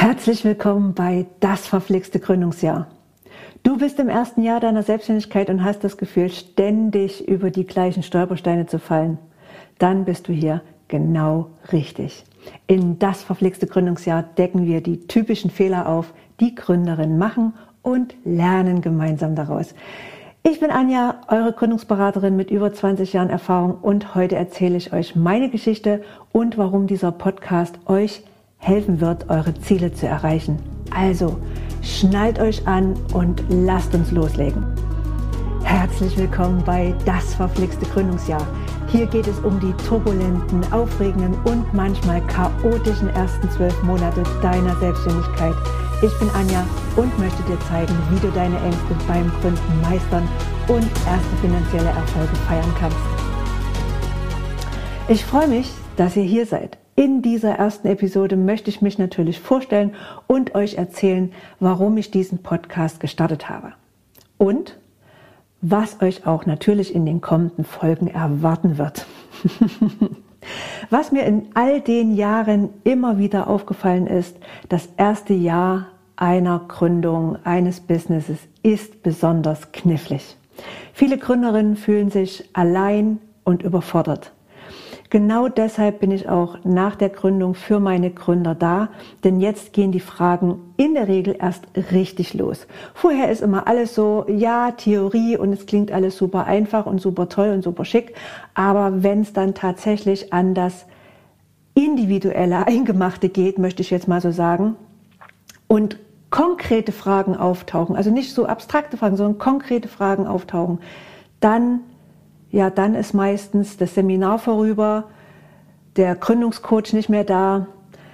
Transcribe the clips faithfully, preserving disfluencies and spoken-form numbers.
Herzlich willkommen bei Das verflixte Gründungsjahr. Du bist im ersten Jahr deiner Selbstständigkeit und hast das Gefühl, ständig über die gleichen Stolpersteine zu fallen. Dann bist du hier genau richtig. In Das verflixte Gründungsjahr decken wir die typischen Fehler auf, die Gründerinnen machen und lernen gemeinsam daraus. Ich bin Anja, eure Gründungsberaterin mit über zwanzig Jahren Erfahrung und heute erzähle ich euch meine Geschichte und warum dieser Podcast euch helfen wird, eure Ziele zu erreichen. Also, schnallt euch an und lasst uns loslegen. Herzlich willkommen bei Das verflixte Gründungsjahr. Hier geht es um die turbulenten, aufregenden und manchmal chaotischen ersten zwölf Monate deiner Selbstständigkeit. Ich bin Anja und möchte dir zeigen, wie du deine Ängste beim Gründen meistern und erste finanzielle Erfolge feiern kannst. Ich freue mich, dass ihr hier seid. In dieser ersten Episode möchte ich mich natürlich vorstellen und euch erzählen, warum ich diesen Podcast gestartet habe. Und was euch auch natürlich in den kommenden Folgen erwarten wird. Was mir in all den Jahren immer wieder aufgefallen ist, das erste Jahr einer Gründung, eines Businesses ist besonders knifflig. Viele Gründerinnen fühlen sich allein und überfordert. Genau deshalb bin ich auch nach der Gründung für meine Gründer da, denn jetzt gehen die Fragen in der Regel erst richtig los. Vorher ist immer alles so, ja, Theorie und es klingt alles super einfach und super toll und super schick, aber wenn es dann tatsächlich an das individuelle, Eingemachte geht, möchte ich jetzt mal so sagen, und konkrete Fragen auftauchen, also nicht so abstrakte Fragen, sondern konkrete Fragen auftauchen, dann Ja, dann ist meistens das Seminar vorüber, der Gründungscoach nicht mehr da.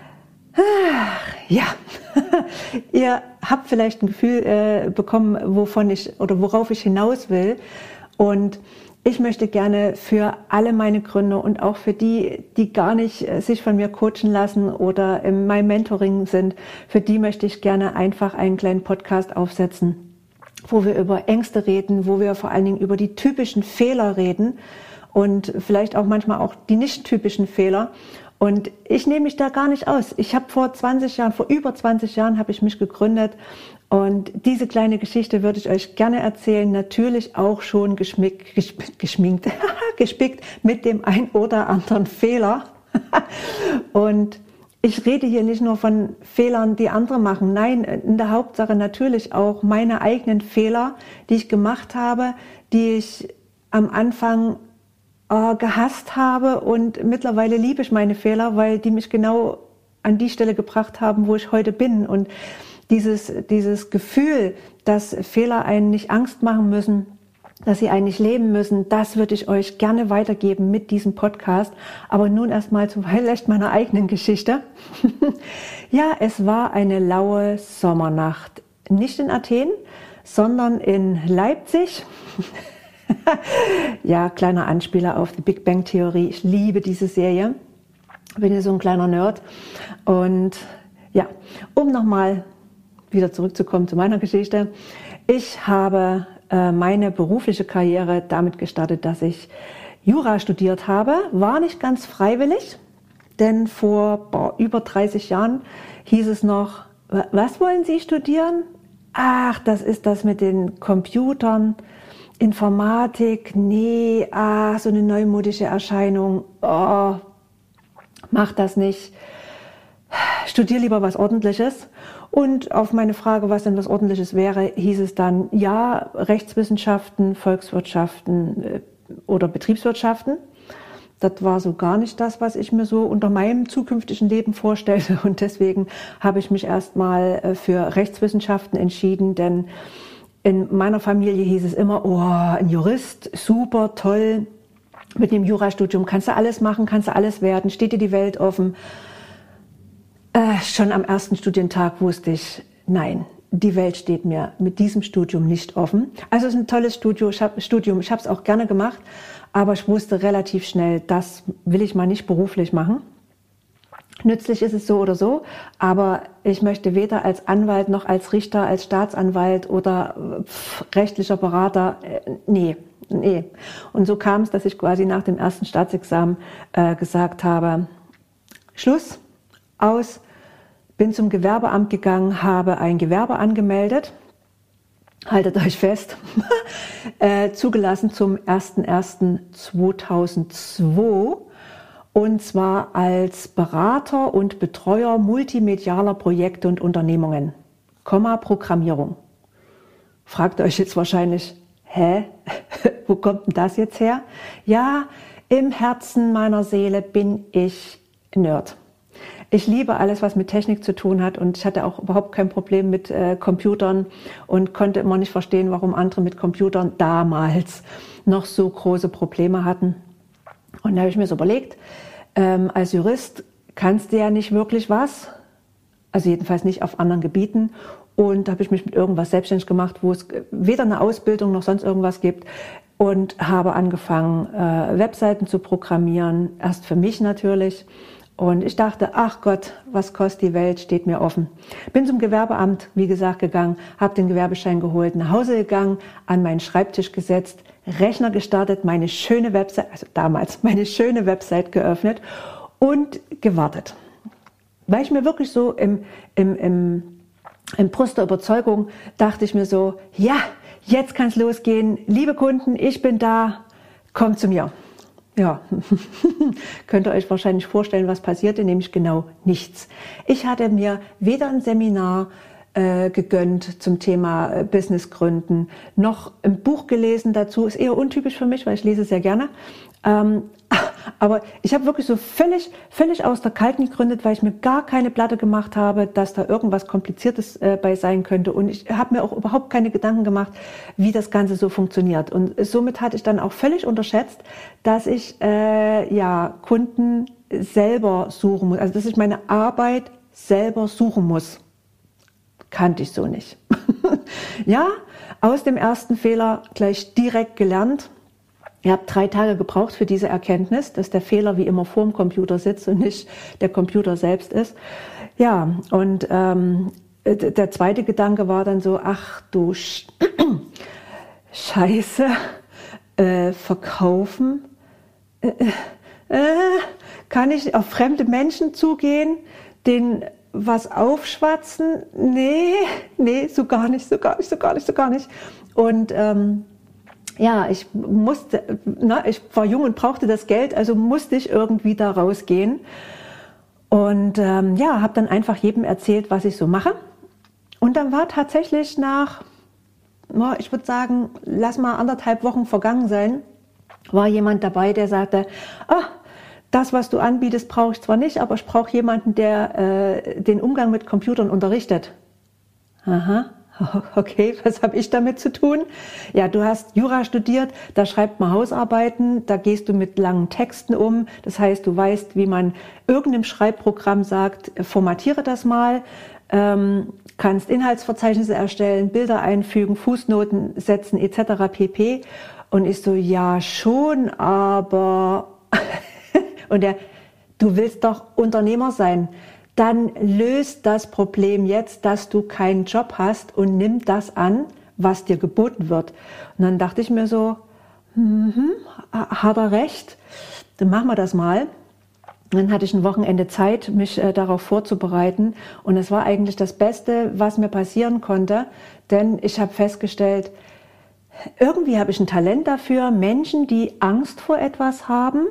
Ja, ihr habt vielleicht ein Gefühl äh, bekommen, wovon ich oder worauf ich hinaus will. Und ich möchte gerne für alle meine Gründer und auch für die, die gar nicht äh, sich von mir coachen lassen oder in meinem Mentoring sind, für die möchte ich gerne einfach einen kleinen Podcast aufsetzen, wo wir über Ängste reden, wo wir vor allen Dingen über die typischen Fehler reden und vielleicht auch manchmal auch die nicht typischen Fehler. Und ich nehme mich da gar nicht aus. Ich habe vor zwanzig Jahren, vor über zwanzig Jahren habe ich mich gegründet und diese kleine Geschichte würde ich euch gerne erzählen. Natürlich auch schon geschmick, geschminkt, geschminkt gespickt mit dem ein oder anderen Fehler. Und ich rede hier nicht nur von Fehlern, die andere machen. Nein, in der Hauptsache natürlich auch meine eigenen Fehler, die ich gemacht habe, die ich am Anfang äh, gehasst habe. Und mittlerweile liebe ich meine Fehler, weil die mich genau an die Stelle gebracht haben, wo ich heute bin. Und dieses, dieses Gefühl, dass Fehler einen nicht Angst machen müssen, dass sie eigentlich leben müssen, das würde ich euch gerne weitergeben mit diesem Podcast. Aber nun erstmal zu vielleicht meiner eigenen Geschichte. Ja, es war eine laue Sommernacht. Nicht in Athen, sondern in Leipzig. Ja, kleiner Anspieler auf die Big Bang Theorie. Ich liebe diese Serie. Bin ja so ein kleiner Nerd. Und ja, um nochmal wieder zurückzukommen zu meiner Geschichte. Ich habe meine berufliche Karriere damit gestartet, dass ich Jura studiert habe. War nicht ganz freiwillig, denn vor boah, über dreißig Jahren hieß es noch, was wollen Sie studieren? Ach, das ist das mit den Computern, Informatik, nee, ach, so eine neumodische Erscheinung, oh, mach das nicht. Studier lieber was Ordentliches. Und auf meine Frage, was denn was Ordentliches wäre, hieß es dann, ja, Rechtswissenschaften, Volkswirtschaften äh, oder Betriebswirtschaften. Das war so gar nicht das, was ich mir so unter meinem zukünftigen Leben vorstellte. Und deswegen habe ich mich erstmal äh, für Rechtswissenschaften entschieden, denn in meiner Familie hieß es immer, oh, ein Jurist, super, toll, mit dem Jurastudium kannst du alles machen, kannst du alles werden, steht dir die Welt offen. Äh, schon am ersten Studientag wusste ich, nein, die Welt steht mir mit diesem Studium nicht offen. Also es ist ein tolles Studio, ich hab, Studium, ich habe es auch gerne gemacht, aber ich wusste relativ schnell, das will ich mal nicht beruflich machen. Nützlich ist es so oder so, aber ich möchte weder als Anwalt noch als Richter, als Staatsanwalt oder pff, rechtlicher Berater, äh, nee, nee. Und so kam es, dass ich quasi nach dem ersten Staatsexamen äh, gesagt habe, Schluss, aus, bin zum Gewerbeamt gegangen, habe ein Gewerbe angemeldet. Haltet euch fest, äh, zugelassen zum erster erster zweitausendzwei und zwar als Berater und Betreuer multimedialer Projekte und Unternehmungen, Komma, Programmierung. Fragt euch jetzt wahrscheinlich, hä, wo kommt denn das jetzt her? Ja, im Herzen meiner Seele bin ich Nerd. Ich liebe alles, was mit Technik zu tun hat und ich hatte auch überhaupt kein Problem mit äh, Computern und konnte immer nicht verstehen, warum andere mit Computern damals noch so große Probleme hatten. Und da habe ich mir so überlegt, ähm, als Jurist kannst du ja nicht wirklich was, also jedenfalls nicht auf anderen Gebieten. Und da habe ich mich mit irgendwas selbstständig gemacht, wo es weder eine Ausbildung noch sonst irgendwas gibt. Und habe angefangen, äh, Webseiten zu programmieren, erst für mich natürlich. Und ich dachte, ach Gott, was kostet die Welt, steht mir offen. Bin zum Gewerbeamt, wie gesagt, gegangen, habe den Gewerbeschein geholt, nach Hause gegangen, an meinen Schreibtisch gesetzt, Rechner gestartet, meine schöne Website, also damals meine schöne Website geöffnet und gewartet. Weil ich mir wirklich so im, im, im, im Brust der Überzeugung dachte ich mir so, ja, jetzt kann es losgehen, liebe Kunden, ich bin da, kommt zu mir. Ja, könnt ihr euch wahrscheinlich vorstellen, was passierte, nämlich genau nichts. Ich hatte mir weder ein Seminar äh, gegönnt zum Thema äh, Business gründen, noch ein Buch gelesen dazu, ist eher untypisch für mich, weil ich lese sehr gerne. Ähm, aber ich habe wirklich so völlig, völlig aus der Kalten gegründet, weil ich mir gar keine Platte gemacht habe, dass da irgendwas Kompliziertes äh, bei sein könnte. Und ich habe mir auch überhaupt keine Gedanken gemacht, wie das Ganze so funktioniert. Und somit hatte ich dann auch völlig unterschätzt, dass ich äh, ja Kunden selber suchen muss. Also dass ich meine Arbeit selber suchen muss. Kannte ich so nicht. Ja, aus dem ersten Fehler gleich direkt gelernt. Ihr habt drei Tage gebraucht für diese Erkenntnis, dass der Fehler wie immer vorm Computer sitzt und nicht der Computer selbst ist. Ja, und ähm, der zweite Gedanke war dann so, ach du Sch Scheiße, äh, verkaufen, äh, äh, kann ich auf fremde Menschen zugehen, denen was aufschwatzen? Nee, nee, so gar nicht, so gar nicht, so gar nicht, so gar nicht. Und ähm, ja, ich musste, na, ich war jung und brauchte das Geld, also musste ich irgendwie da rausgehen. Und ähm, ja, habe dann einfach jedem erzählt, was ich so mache. Und dann war tatsächlich nach, na, ich würde sagen, lass mal anderthalb Wochen vergangen sein, war jemand dabei, der sagte, ah, das, was du anbietest, brauche ich zwar nicht, aber ich brauche jemanden, der äh, den Umgang mit Computern unterrichtet. Aha. Okay, was habe ich damit zu tun? Ja, du hast Jura studiert, da schreibt man Hausarbeiten, da gehst du mit langen Texten um. Das heißt, du weißt, wie man irgendeinem Schreibprogramm sagt, formatiere das mal, ähm, kannst Inhaltsverzeichnisse erstellen, Bilder einfügen, Fußnoten setzen et cetera pp. Und ich so, ja schon, aber... Und er, du willst doch Unternehmer sein. Dann löst das Problem jetzt, dass du keinen Job hast und nimm das an, was dir geboten wird. Und dann dachte ich mir so, hm, hat er recht, dann machen wir das mal. Und dann hatte ich ein Wochenende Zeit, mich äh, darauf vorzubereiten. Und es war eigentlich das Beste, was mir passieren konnte, denn ich habe festgestellt, irgendwie habe ich ein Talent dafür, Menschen, die Angst vor etwas haben,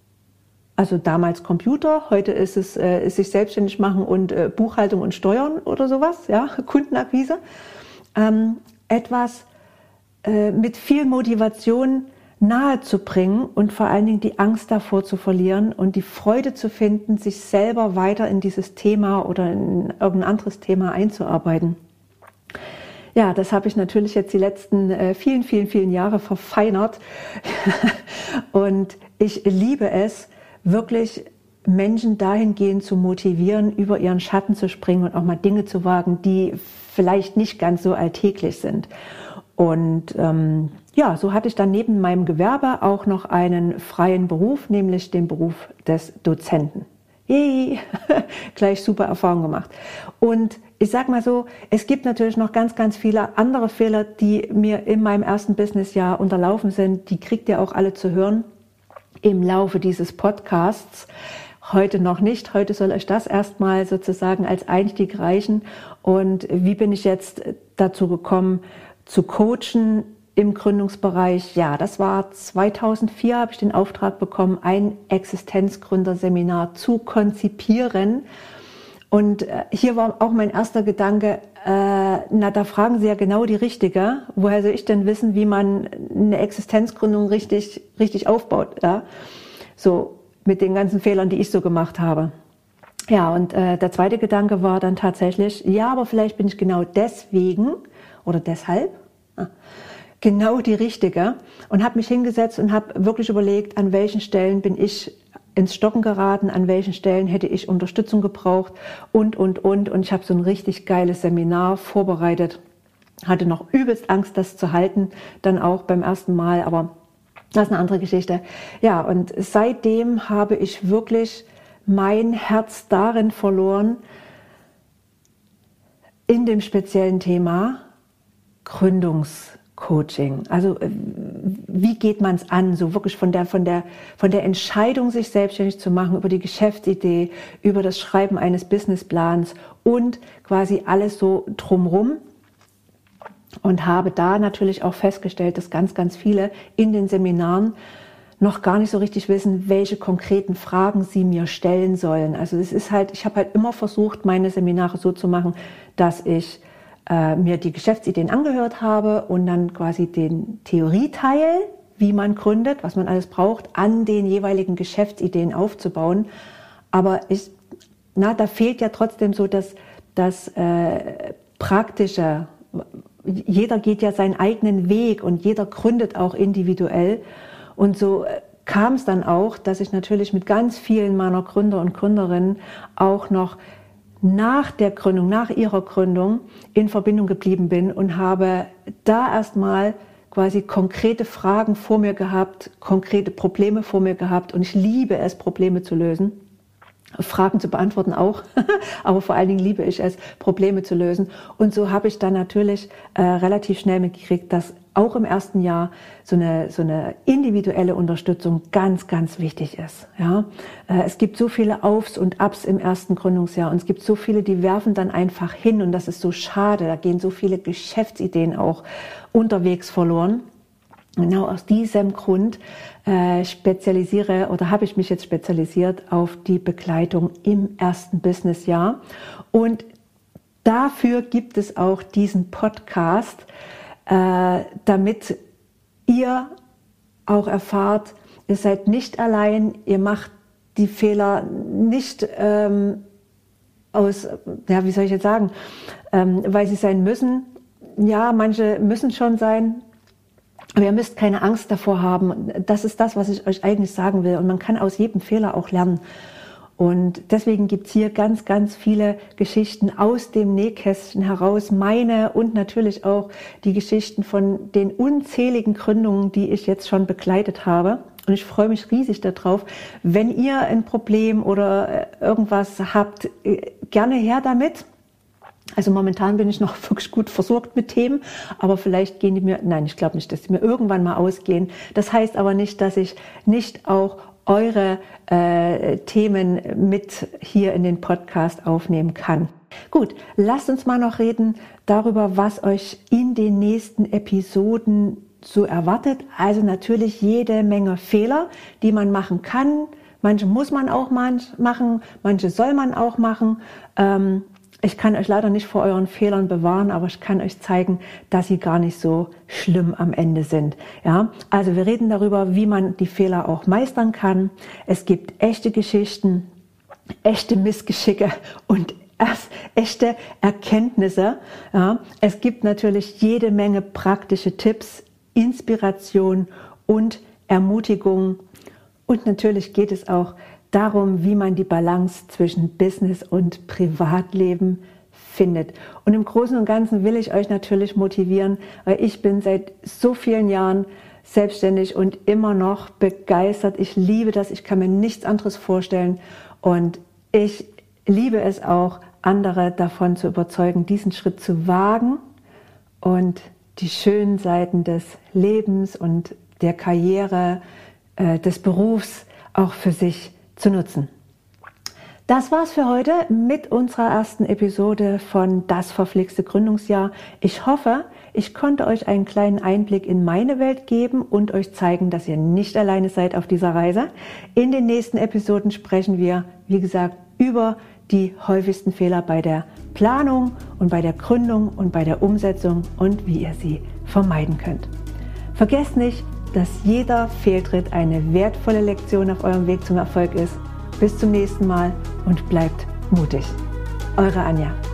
also damals Computer, heute ist es äh, sich selbstständig machen und äh, Buchhaltung und Steuern oder sowas, ja, Kundenakquise. Ähm, etwas äh, mit viel Motivation nahe zu bringen und vor allen Dingen die Angst davor zu verlieren und die Freude zu finden, sich selber weiter in dieses Thema oder in irgendein anderes Thema einzuarbeiten. Ja, das habe ich natürlich jetzt die letzten äh, vielen, vielen, vielen Jahre verfeinert und ich liebe es, wirklich Menschen dahingehend zu motivieren, über ihren Schatten zu springen und auch mal Dinge zu wagen, die vielleicht nicht ganz so alltäglich sind. Und ähm, ja, so hatte ich dann neben meinem Gewerbe auch noch einen freien Beruf, nämlich den Beruf des Dozenten. Yay, gleich super Erfahrung gemacht. Und ich sag mal so, es gibt natürlich noch ganz, ganz viele andere Fehler, die mir in meinem ersten Businessjahr unterlaufen sind. Die kriegt ihr auch alle zu hören im Laufe dieses Podcasts. heute noch nicht. Heute soll euch das erstmal sozusagen als Einstieg reichen. Und wie bin ich jetzt dazu gekommen, zu coachen im Gründungsbereich? Ja, das war zweitausendvier, habe ich den Auftrag bekommen, ein Existenzgründerseminar zu konzipieren. Und hier war auch mein erster Gedanke, äh, na, da fragen Sie ja genau die Richtige. Woher soll ich denn wissen, wie man eine Existenzgründung richtig, richtig aufbaut? Ja? So mit den ganzen Fehlern, die ich so gemacht habe. Ja, und äh, der zweite Gedanke war dann tatsächlich, ja, aber vielleicht bin ich genau deswegen oder deshalb ah, genau die Richtige und habe mich hingesetzt und habe wirklich überlegt, an welchen Stellen bin ich ins Stocken geraten, an welchen Stellen hätte ich Unterstützung gebraucht und, und, und. Und ich habe so ein richtig geiles Seminar vorbereitet. Hatte noch übelst Angst, das zu halten, dann auch beim ersten Mal, aber das ist eine andere Geschichte. Ja, und seitdem habe ich wirklich mein Herz darin verloren, in dem speziellen Thema Gründungscoaching. Also wie geht man es an, so wirklich von der, von der, von der Entscheidung, sich selbstständig zu machen, über die Geschäftsidee, über das Schreiben eines Businessplans und quasi alles so drumrum. Und habe da natürlich auch festgestellt, dass ganz, ganz viele in den Seminaren noch gar nicht so richtig wissen, welche konkreten Fragen sie mir stellen sollen. Also es ist halt, ich habe halt immer versucht, meine Seminare so zu machen, dass ich äh, mir die Geschäftsideen angehört habe und dann quasi den Theorieteil, wie man gründet, was man alles braucht, an den jeweiligen Geschäftsideen aufzubauen. Aber ich, na, da fehlt ja trotzdem so das, das äh, praktische. Jeder geht ja seinen eigenen Weg und jeder gründet auch individuell. Und so kam es dann auch, dass ich natürlich mit ganz vielen meiner Gründer und Gründerinnen auch noch nach der Gründung, nach ihrer Gründung in Verbindung geblieben bin und habe da erstmal quasi konkrete Fragen vor mir gehabt, konkrete Probleme vor mir gehabt. Und ich liebe es, Probleme zu lösen. Fragen zu beantworten auch, aber vor allen Dingen liebe ich es, Probleme zu lösen. Und so habe ich dann natürlich äh, relativ schnell mitgekriegt, dass auch im ersten Jahr so eine, so eine individuelle Unterstützung ganz, ganz wichtig ist. Ja? Äh, es gibt so viele Aufs und Abs im ersten Gründungsjahr und es gibt so viele, die werfen dann einfach hin und das ist so schade. Da gehen so viele Geschäftsideen auch unterwegs verloren. Genau aus diesem Grund äh, spezialisiere oder habe ich mich jetzt spezialisiert auf die Begleitung im ersten Businessjahr. Und dafür gibt es auch diesen Podcast, äh, damit ihr auch erfahrt, ihr seid nicht allein, ihr macht die Fehler nicht ähm, aus, ja, wie soll ich jetzt sagen, ähm, weil sie sein müssen. Ja, manche müssen schon sein. Aber ihr müsst keine Angst davor haben. Das ist das, was ich euch eigentlich sagen will. Und man kann aus jedem Fehler auch lernen. Und deswegen gibt's hier ganz, ganz viele Geschichten aus dem Nähkästchen heraus. Meine und natürlich auch die Geschichten von den unzähligen Gründungen, die ich jetzt schon begleitet habe. Und ich freue mich riesig darauf. Wenn ihr ein Problem oder irgendwas habt, gerne her damit. Also momentan bin ich noch wirklich gut versorgt mit Themen, aber vielleicht gehen die mir, nein, ich glaube nicht, dass die mir irgendwann mal ausgehen. Das heißt aber nicht, dass ich nicht auch eure äh, Themen mit hier in den Podcast aufnehmen kann. Gut, lasst uns mal noch reden darüber, was euch in den nächsten Episoden so erwartet. Also natürlich jede Menge Fehler, die man machen kann. Manche muss man auch machen, manche soll man auch machen. Ähm, Ich kann euch leider nicht vor euren Fehlern bewahren, aber ich kann euch zeigen, dass sie gar nicht so schlimm am Ende sind. Ja, also wir reden darüber, wie man die Fehler auch meistern kann. Es gibt echte Geschichten, echte Missgeschicke und erst echte Erkenntnisse. Ja, es gibt natürlich jede Menge praktische Tipps, Inspiration und Ermutigung. Und natürlich geht es auch darum, wie man die Balance zwischen Business und Privatleben findet. Und im Großen und Ganzen will ich euch natürlich motivieren, weil ich bin seit so vielen Jahren selbstständig und immer noch begeistert. Ich liebe das, ich kann mir nichts anderes vorstellen und ich liebe es auch, andere davon zu überzeugen, diesen Schritt zu wagen und die schönen Seiten des Lebens und der Karriere, äh, des Berufs auch für sich zu nutzen. Das war's für heute mit unserer ersten Episode von Das verflixte Gründungsjahr. Ich hoffe, ich konnte euch einen kleinen Einblick in meine Welt geben und euch zeigen, dass ihr nicht alleine seid auf dieser Reise. In den nächsten Episoden sprechen wir, wie gesagt, über die häufigsten Fehler bei der Planung und bei der Gründung und bei der Umsetzung und wie ihr sie vermeiden könnt. Vergesst nicht, dass jeder Fehltritt eine wertvolle Lektion auf eurem Weg zum Erfolg ist. Bis zum nächsten Mal und bleibt mutig. Eure Anja.